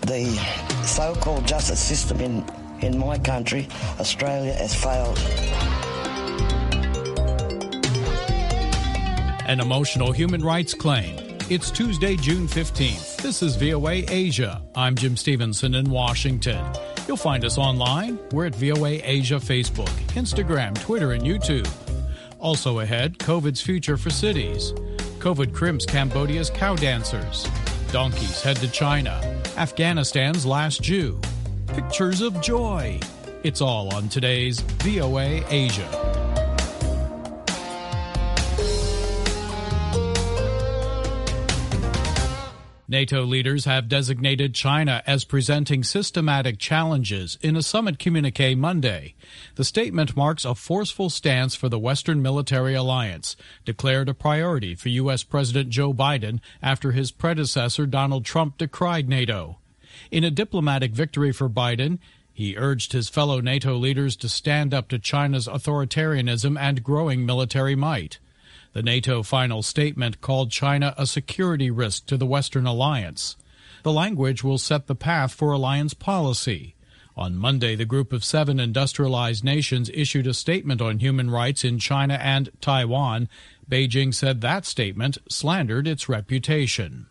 The so-called justice system in my country, Australia, has failed. An emotional human rights claim. It's Tuesday, June 15th. This is VOA Asia. I'm Jim Stevenson in Washington. You'll find us online. We're at VOA Asia Facebook, Instagram, Twitter, and YouTube. Also ahead, COVID's future for cities. COVID crimps Cambodia's cow dancers. Donkeys head to China. Afghanistan's last Jew. Pictures of joy. It's all on today's VOA Asia. NATO leaders have designated China as presenting systematic challenges in a summit communique Monday. The statement marks a forceful stance for the Western military alliance, declared a priority for U.S. President Joe Biden after his predecessor Donald Trump decried NATO. In a diplomatic victory for Biden, he urged his fellow NATO leaders to stand up to China's authoritarianism and growing military might. The NATO final statement called China a security risk to the Western alliance. The language will set the path for alliance policy. On Monday, the group of 7 industrialized nations issued a statement on human rights in China and Taiwan. Beijing said that statement slandered its reputation.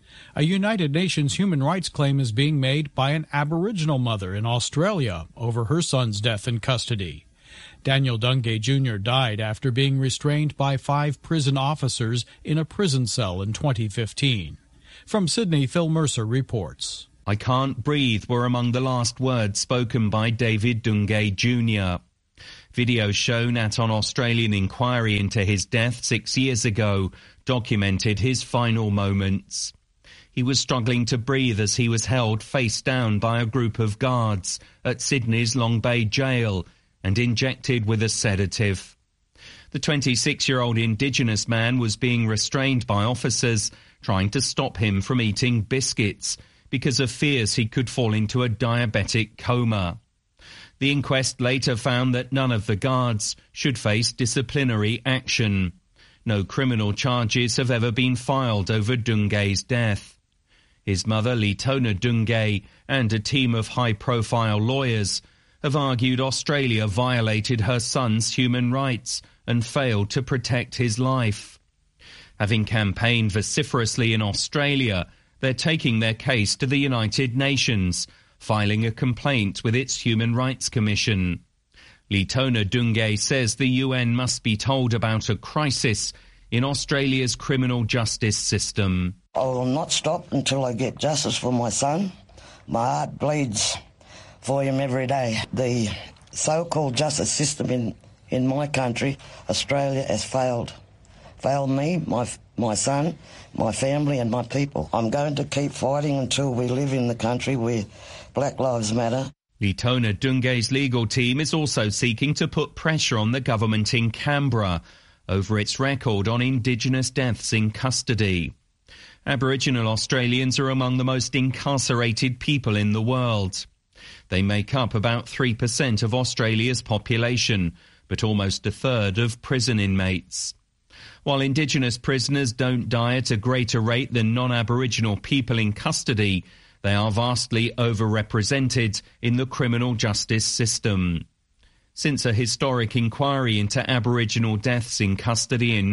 A United Nations human rights claim is being made by an Aboriginal mother in Australia over her son's death in custody. Daniel Dungay Jr. died after being restrained by 5 prison officers in a prison cell in 2015. From Sydney, Phil Mercer reports. "I can't breathe" were among the last words spoken by David Dungay Jr. Video shown at an Australian inquiry into his death 6 years ago documented his final moments. He was struggling to breathe as he was held face down by a group of guards at Sydney's Long Bay jail and injected with a sedative. The 26-year-old Indigenous man was being restrained by officers trying to stop him from eating biscuits because of fears he could fall into a diabetic coma. The inquest later found that none of the guards should face disciplinary action. No criminal charges have ever been filed over Dungay's death. His mother, Litona Dungay, and a team of high-profile lawyers have argued Australia violated her son's human rights and failed to protect his life. Having campaigned vociferously in Australia, they're taking their case to the United Nations, filing a complaint with its Human Rights Commission. Litona Dungay says the UN must be told about a crisis in Australia's criminal justice system. I will not stop until I get justice for my son. My heart bleeds for him every day. The so-called justice system in my country, Australia, has failed. Failed me, my son, my family and my people. I'm going to keep fighting until we live in the country where Black Lives Matter. Litona Dungay's legal team is also seeking to put pressure on the government in Canberra over its record on Indigenous deaths in custody. Aboriginal Australians are among the most incarcerated people in the world. They make up about 3% of Australia's population, but almost a third of prison inmates. While Indigenous prisoners don't die at a greater rate than non-Aboriginal people in custody, they are vastly overrepresented in the criminal justice system. Since a historic inquiry into Aboriginal deaths in custody in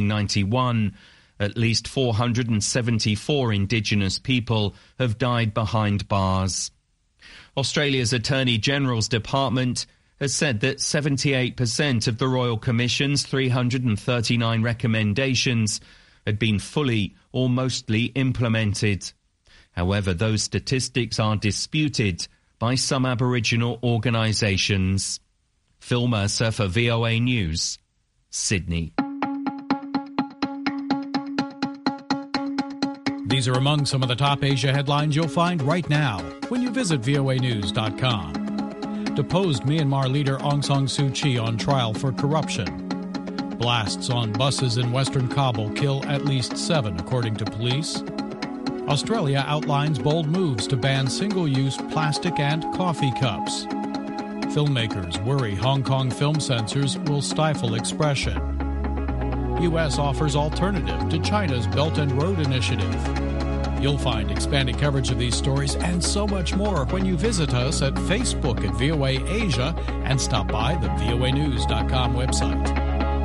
1991, at least 474 Indigenous people have died behind bars. Australia's Attorney-General's Department has said that 78% of the Royal Commission's 339 recommendations had been fully or mostly implemented. However, those statistics are disputed by some Aboriginal organisations. Phil Mercer for VOA News, Sydney. These are among some of the top Asia headlines you'll find right now when you visit voanews.com. Deposed Myanmar leader Aung San Suu Kyi on trial for corruption. Blasts on buses in western Kabul kill at least 7, according to police. Australia outlines bold moves to ban single-use plastic and coffee cups. Filmmakers worry Hong Kong film censors will stifle expression. U.S. offers alternative to China's Belt and Road Initiative. You'll find expanded coverage of these stories and so much more when you visit us at Facebook at VOA Asia and stop by the voanews.com website.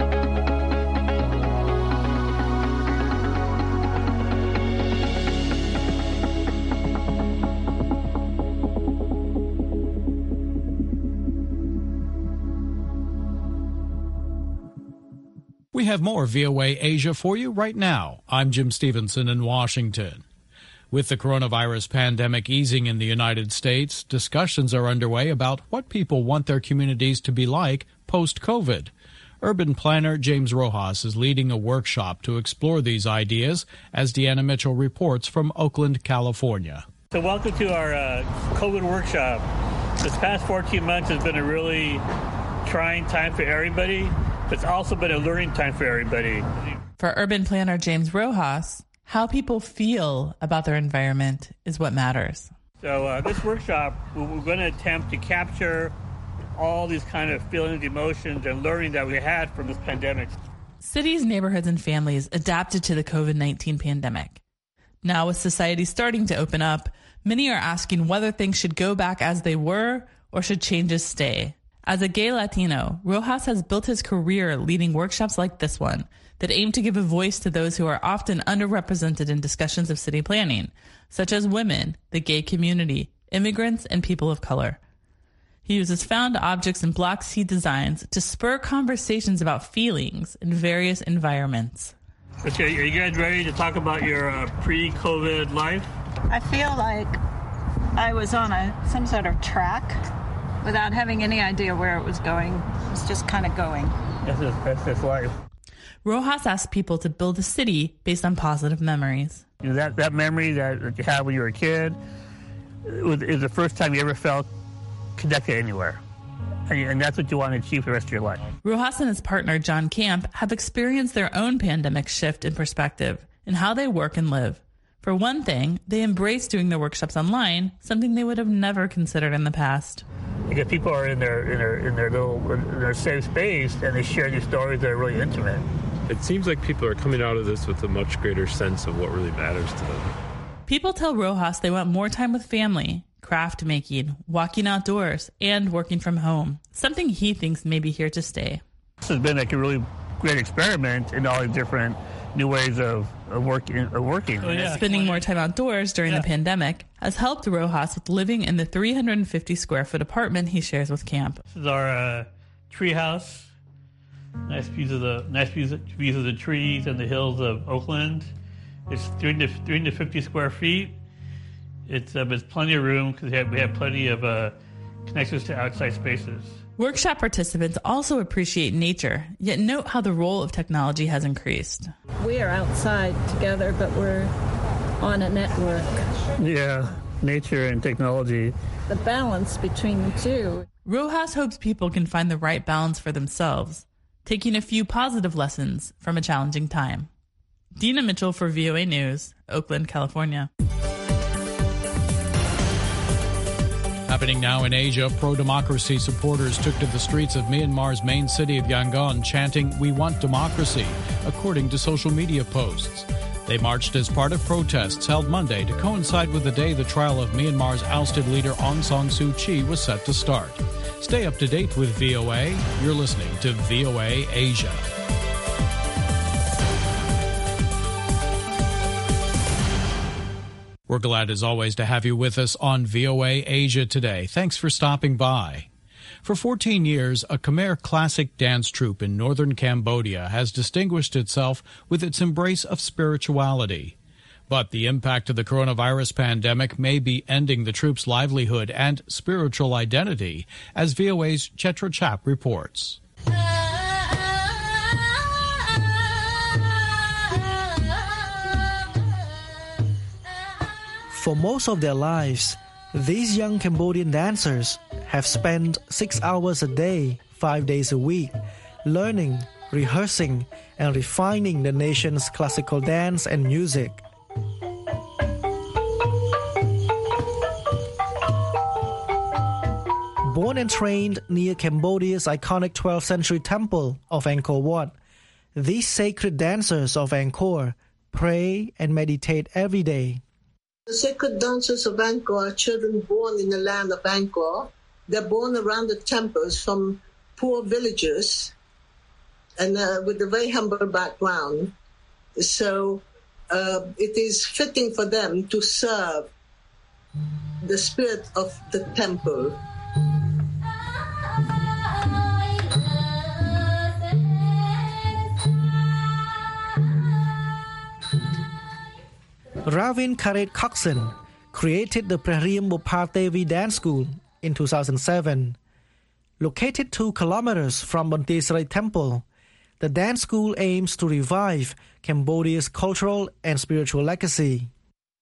We have more VOA Asia for you right now. I'm Jim Stevenson in Washington. With the coronavirus pandemic easing in the United States, discussions are underway about what people want their communities to be like post-COVID. Urban planner James Rojas is leading a workshop to explore these ideas, as Deanna Mitchell reports from Oakland, California. So welcome to our COVID workshop. This past 14 months has been a really trying time for everybody. It's also been a learning time for everybody. For urban planner James Rojas, how people feel about their environment is what matters. So this workshop, we're going to attempt to capture all these kind of feelings, emotions, and learning that we had from this pandemic. Cities, neighborhoods, and families adapted to the COVID-19 pandemic. Now, with society starting to open up, many are asking whether things should go back as they were or should changes stay. As a gay Latino, Rojas has built his career leading workshops like this one that aim to give a voice to those who are often underrepresented in discussions of city planning, such as women, the gay community, immigrants, and people of color. He uses found objects and blocks he designs to spur conversations about feelings in various environments. Okay, are you guys ready to talk about your pre-COVID life? I feel like I was on some sort of track without having any idea where it was going. It was just kind of going. That's just life. Rojas asks people to build a city based on positive memories. You know, that memory that you had when you were a kid is the first time you ever felt connected anywhere. And that's what you want to achieve for the rest of your life. Rojas and his partner, John Camp, have experienced their own pandemic shift in perspective in how they work and live. For one thing, they embrace doing their workshops online, something they would have never considered in the past. Because people are in their safe space, and they share these stories that are really intimate. It seems like people are coming out of this with a much greater sense of what really matters to them. People tell Rojas they want more time with family, craft making, walking outdoors, and working from home, something he thinks may be here to stay. This has been like a really great experiment in all the different new ways of working. Oh, yeah. Spending more time outdoors during the pandemic has helped Rojas with living in the 350 square foot apartment he shares with Camp. This is our tree house. Nice views of the trees and the hills of Oakland. It's 350 square feet. It's plenty of room because we have plenty of connections to outside spaces. Workshop participants also appreciate nature, yet note how the role of technology has increased. We are outside together, but we're on a network. Yeah, nature and technology. The balance between the two. Rojas hopes people can find the right balance for themselves, taking a few positive lessons from a challenging time. Dina Mitchell for VOA News, Oakland, California. Happening now in Asia, pro-democracy supporters took to the streets of Myanmar's main city of Yangon, chanting, "We want democracy," according to social media posts. They marched as part of protests held Monday to coincide with the day the trial of Myanmar's ousted leader Aung San Suu Kyi was set to start. Stay up to date with VOA. You're listening to VOA Asia. We're glad, as always, to have you with us on VOA Asia today. Thanks for stopping by. For 14 years, a Khmer classic dance troupe in northern Cambodia has distinguished itself with its embrace of spirituality. But the impact of the coronavirus pandemic may be ending the troupe's livelihood and spiritual identity, as VOA's Chetra Chap reports. For most of their lives, these young Cambodian dancers have spent 6 hours a day, 5 days a week, learning, rehearsing, and refining the nation's classical dance and music. Born and trained near Cambodia's iconic 12th century temple of Angkor Wat, these sacred dancers of Angkor pray and meditate every day. The sacred dancers of Angkor are children born in the land of Angkor. They're born around the temples from poor villages and with a very humble background. So it is fitting for them to serve the spirit of the temple. Ravin Karet Coxon created the Prahrim Bopar Devi Dance School in 2007. Located 2 kilometers from Montisrai Temple, the dance school aims to revive Cambodia's cultural and spiritual legacy.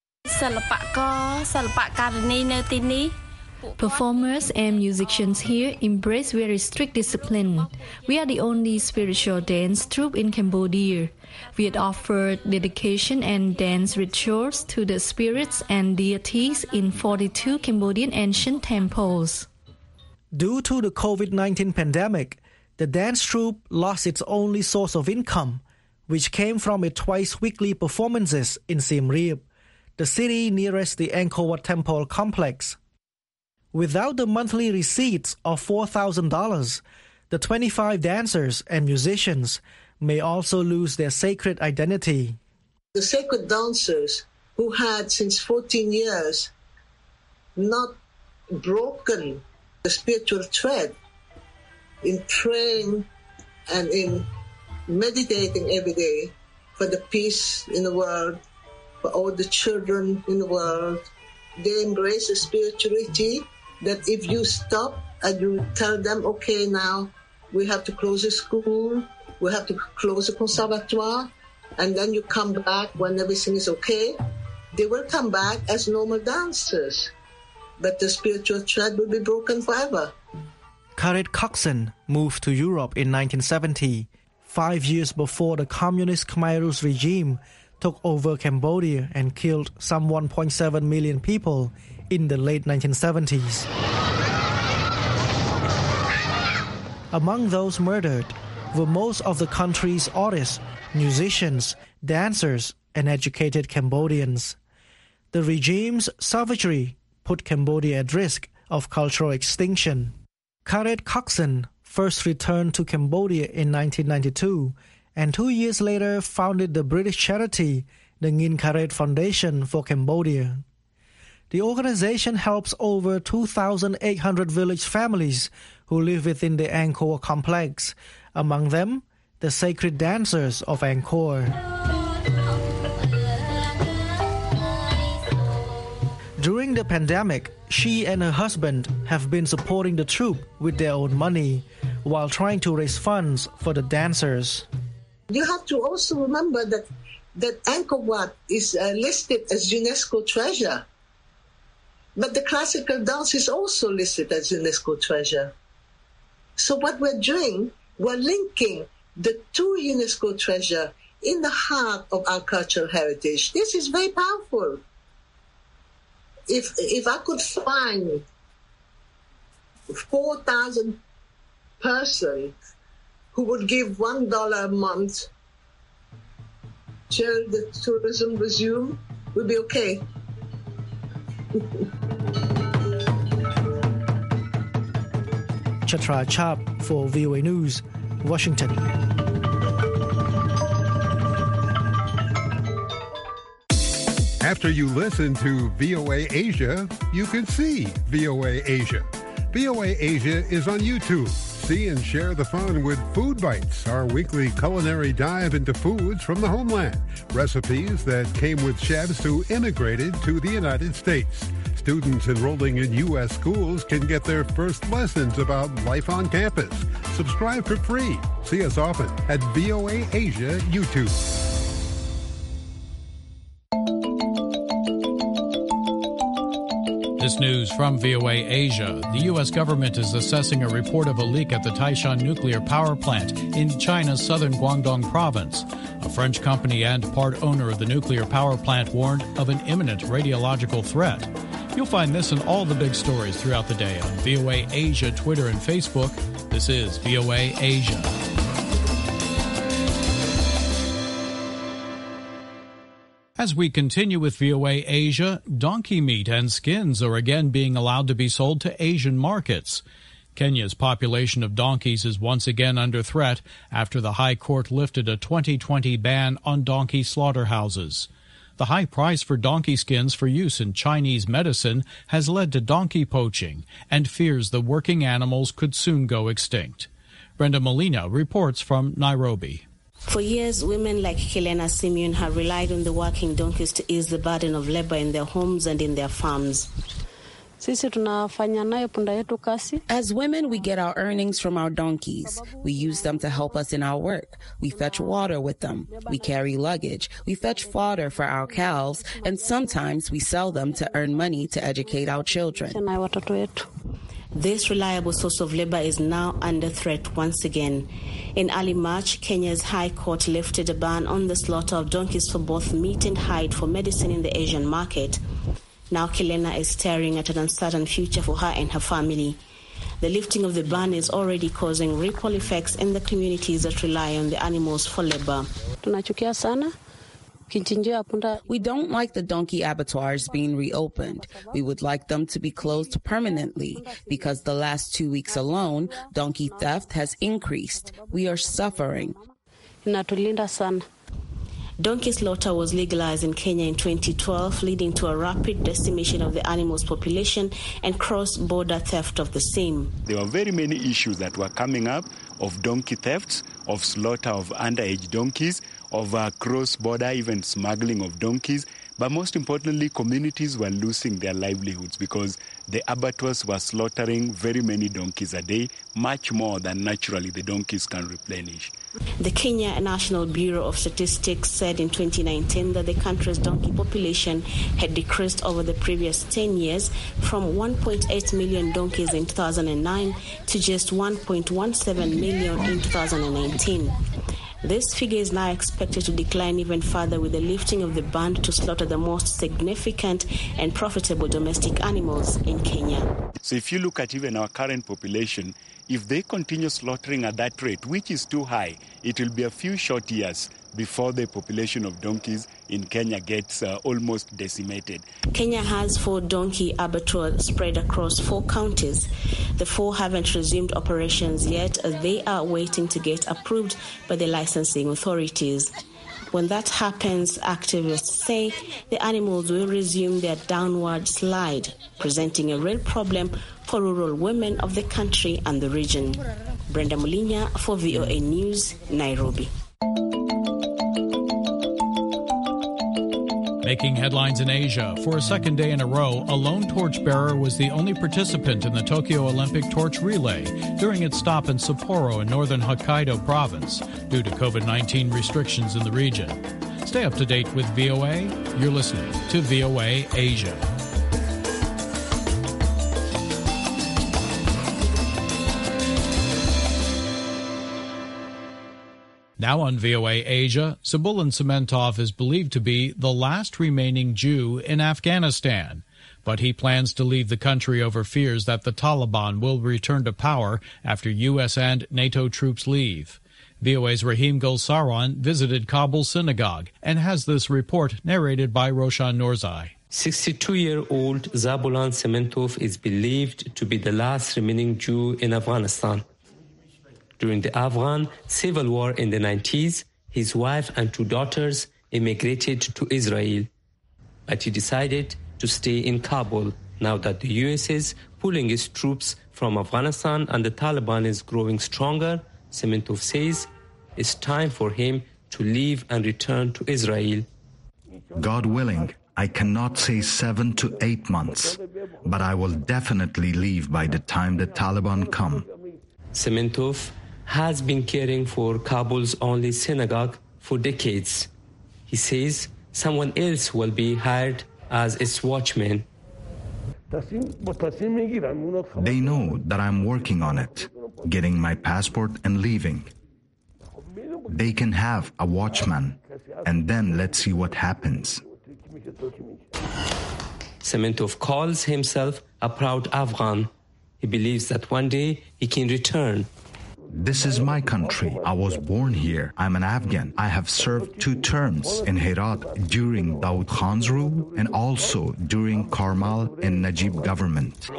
Performers and musicians here embrace very strict discipline. We are the only spiritual dance troupe in Cambodia. We had offered dedication and dance rituals to the spirits and deities in 42 Cambodian ancient temples. Due to the COVID-19 pandemic, the dance troupe lost its only source of income, which came from its twice-weekly performances in Siem Reap, the city nearest the Angkor Wat Temple complex. Without the monthly receipts of $4,000, the 25 dancers and musicians may also lose their sacred identity. The sacred dancers who had since 14 years not broken the spiritual thread in praying and in meditating every day for the peace in the world, for all the children in the world. They embrace the spirituality that if you stop and you tell them, okay, now we have to close the school, we have to close the conservatoire, and then you come back when everything is okay, they will come back as normal dancers. But the spiritual thread will be broken forever. Karet Coxon moved to Europe in 1970, 5 years before the communist Khmer Rouge regime took over Cambodia and killed some 1.7 million people in the late 1970s. Among those murdered were most of the country's artists, musicians, dancers, and educated Cambodians. The regime's savagery put Cambodia at risk of cultural extinction. Karet Coxon first returned to Cambodia in 1992 and 2 years later founded the British charity, the Ngin Karet Foundation for Cambodia. The organization helps over 2,800 village families who live within the Angkor complex, among them the sacred dancers of Angkor. During the pandemic, she and her husband have been supporting the troupe with their own money while trying to raise funds for the dancers. You have to also remember that Angkor Wat is listed as UNESCO treasure. But the classical dance is also listed as UNESCO treasure. So what we're doing, we're linking the 2 UNESCO treasure in the heart of our cultural heritage. This is very powerful. If I could find 4,000 persons who would give $1 a month till the tourism resume, we'll be okay. Chatra Chap for VOA News, Washington. After you listen to VOA Asia, you can see VOA Asia. VOA Asia is on YouTube. See and share the fun with Food Bites, our weekly culinary dive into foods from the homeland. Recipes that came with chefs who immigrated to the United States. Students enrolling in U.S. schools can get their first lessons about life on campus. Subscribe for free. See us often at VOA Asia YouTube. This news from VOA Asia. The U.S. government is assessing a report of a leak at the Taishan nuclear power plant in China's southern Guangdong province. A French company and part owner of the nuclear power plant warned of an imminent radiological threat. You'll find this and all the big stories throughout the day on VOA Asia, Twitter, and Facebook. This is VOA Asia. As As we continue with VOA Asia, donkey meat and skins are again being allowed to be sold to Asian markets. Kenya's population of donkeys is once again under threat after the High Court lifted a 2020 ban on donkey slaughterhouses. The high price for donkey skins for use in Chinese medicine has led to donkey poaching and fears the working animals could soon go extinct. Brenda Molina reports from Nairobi. For years, women like Helena Simeon have relied on the working donkeys to ease the burden of labor in their homes and in their farms. As women, we get our earnings from our donkeys. We use them to help us in our work. We fetch water with them. We carry luggage. We fetch fodder for our cows, and sometimes we sell them to earn money to educate our children. This reliable source of labor is now under threat once again. In early March, Kenya's High Court lifted a ban on the slaughter of donkeys for both meat and hide for medicine in the Asian market. Now Kelena is staring at an uncertain future for her and her family. The lifting of the ban is already causing ripple effects in the communities that rely on the animals for labor. We don't like the donkey abattoirs being reopened. We would like them to be closed permanently because the last 2 weeks alone, donkey theft has increased. We are suffering. Donkey slaughter was legalized in Kenya in 2012, leading to a rapid decimation of the animal's population and cross-border theft of the same. There were very many issues that were coming up of donkey thefts, of slaughter of underage donkeys, of cross-border even smuggling of donkeys. But most importantly, communities were losing their livelihoods because the abattoirs were slaughtering very many donkeys a day, much more than naturally the donkeys can replenish. The Kenya National Bureau of Statistics said in 2019 that the country's donkey population had decreased over the previous 10 years from 1.8 million donkeys in 2009 to just 1.17 million in 2019. This figure is now expected to decline even further with the lifting of the ban to slaughter the most significant and profitable domestic animals in Kenya. So if you look at even our current population, if they continue slaughtering at that rate, which is too high, it will be a few short years before the population of donkeys in Kenya gets almost decimated. Kenya has 4 donkey abattoirs spread across 4 counties. The 4 haven't resumed operations yet as they are waiting to get approved by the licensing authorities. When that happens, activists say the animals will resume their downward slide, presenting a real problem for rural women of the country and the region. Brenda Molina for VOA News, Nairobi. Making headlines in Asia. For a second day in a row, a lone torchbearer was the only participant in the Tokyo Olympic torch relay during its stop in Sapporo in northern Hokkaido province due to COVID-19 restrictions in the region. Stay up to date with VOA. You're listening to VOA Asia. Now on VOA Asia, Zabulan Sementov is believed to be the last remaining Jew in Afghanistan, but he plans to leave the country over fears that the Taliban will return to power after U.S. and NATO troops leave. VOA's Rahim Gulsaran visited Kabul synagogue and has this report narrated by Roshan Norzai. 62-year-old Zabulan Sementov is believed to be the last remaining Jew in Afghanistan. During the Afghan civil war in the 90s, his wife and 2 daughters immigrated to Israel. But he decided to stay in Kabul now that the U.S. is pulling its troops from Afghanistan and the Taliban is growing stronger. Sementov says it's time for him to leave and return to Israel. God willing, I cannot say 7 to 8 months, but I will definitely leave by the time the Taliban come. Sementov has been caring for Kabul's only synagogue for decades. He says someone else will be hired as its watchman. They know that I'm working on it, getting my passport and leaving. They can have a watchman, and then let's see what happens. Sementov calls himself a proud Afghan. He believes that one day he can return. This is my country. I was born here. I'm an Afghan. I have served 2 terms in Herat during Dawood Khan's rule and also during Karmal and Najib government.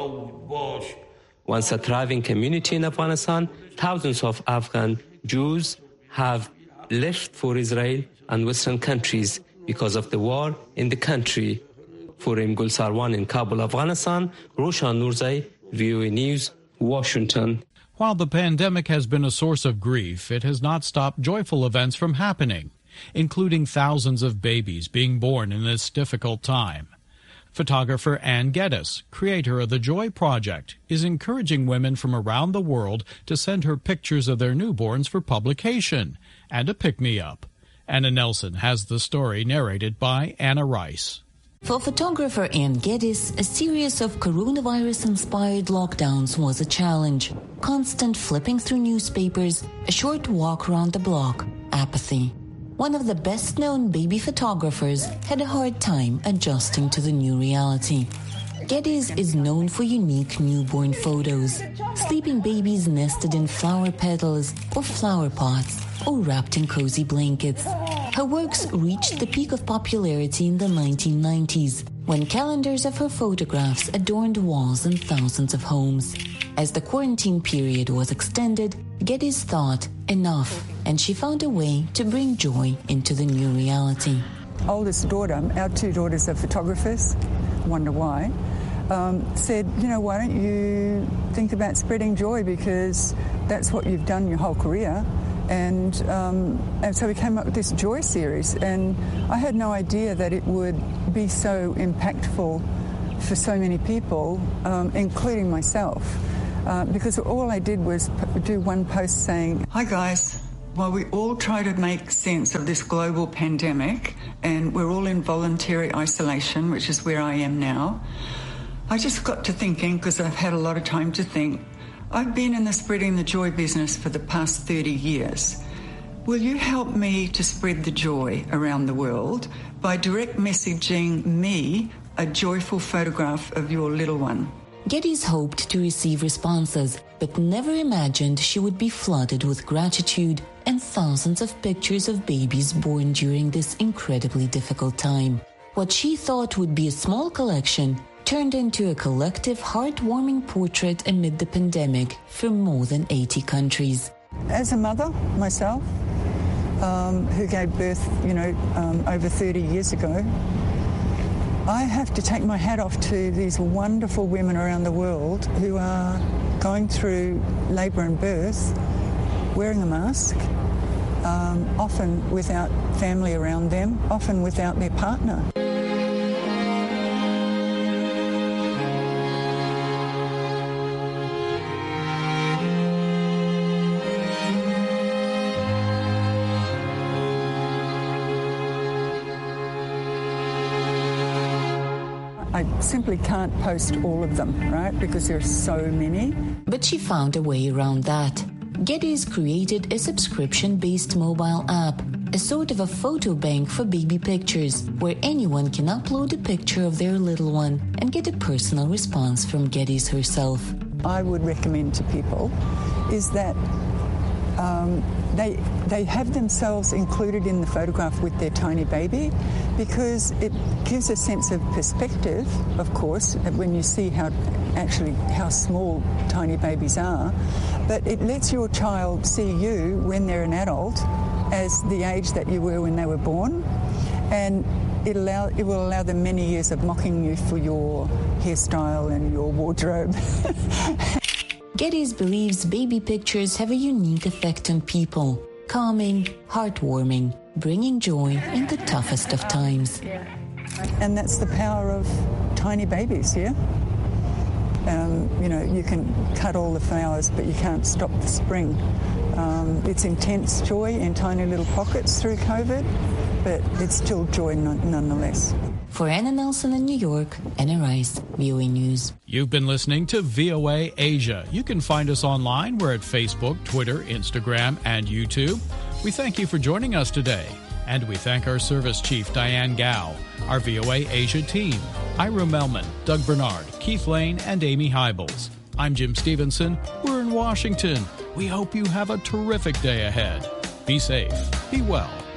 Once a thriving community in Afghanistan, thousands of Afghan Jews have left for Israel and Western countries because of the war in the country. For Imgul Sarwan in Kabul, Afghanistan, Roshan Nurzai, VOA News, Washington. While the pandemic has been a source of grief, it has not stopped joyful events from happening, including thousands of babies being born in this difficult time. Photographer Ann Geddes, creator of the Joy Project, is encouraging women from around the world to send her pictures of their newborns for publication and a pick-me-up. Anna Nelson has the story narrated by Anna Rice. For photographer Ann Geddes, a series of coronavirus-inspired lockdowns was a challenge. Constant flipping through newspapers, a short walk around the block, apathy. One of the best-known baby photographers had a hard time adjusting to the new reality. Geddes is known for unique newborn photos, sleeping babies nested in flower petals or flower pots or wrapped in cozy blankets. Her works reached the peak of popularity in the 1990s, when calendars of her photographs adorned walls in thousands of homes. As the quarantine period was extended, Geddes thought enough, and she found a way to bring joy into the new reality. Oldest daughter, our 2 daughters are photographers, wonder why, said, why don't you think about spreading joy, because that's what you've done your whole career. And so we came up with this Joy series, and I had no idea that it would be so impactful for so many people, including myself, because all I did was do one post saying, "Hi guys, while we all try to make sense of this global pandemic and we're all in voluntary isolation, which is where I am now, I just got to thinking, because I've had a lot of time to think, I've been in the spreading the joy business for the past 30 years. Will you help me to spread the joy around the world by direct messaging me a joyful photograph of your little one?" Geddes hoped to receive responses, but never imagined she would be flooded with gratitude and thousands of pictures of babies born during this incredibly difficult time. What she thought would be a small collection turned into a collective, heartwarming portrait amid the pandemic from more than 80 countries. As a mother myself, who gave birth, over 30 years ago, I have to take my hat off to these wonderful women around the world who are going through labour and birth, wearing a mask, often without family around them, often without their partner. I simply can't post all of them, right, because there are so many. But she found a way around that. Geddes created a subscription-based mobile app, a sort of a photo bank for baby pictures, where anyone can upload a picture of their little one and get a personal response from Geddes herself. I would recommend to people is that they have themselves included in the photograph with their tiny baby, because it gives a sense of perspective, of course, when you see how small tiny babies are, but it lets your child see you when they're an adult as the age that you were when they were born, and it will allow them many years of mocking you for your hairstyle and your wardrobe. Geddes believes baby pictures have a unique effect on people, calming, heartwarming, bringing joy in the toughest of times. And that's the power of tiny babies, yeah? You can cut all the flowers, but you can't stop the spring. It's intense joy in tiny little pockets through COVID, but it's still joy nonetheless. For Anna Nelson in New York, Anna Rice, VOA News. You've been listening to VOA Asia. You can find us online. We're at Facebook, Twitter, Instagram, and YouTube. We thank you for joining us today. And we thank our service chief, Diane Gao, our VOA Asia team, Ira Melman, Doug Bernard, Keith Lane, and Amy Hybels. I'm Jim Stevenson. We're in Washington. We hope you have a terrific day ahead. Be safe, be well,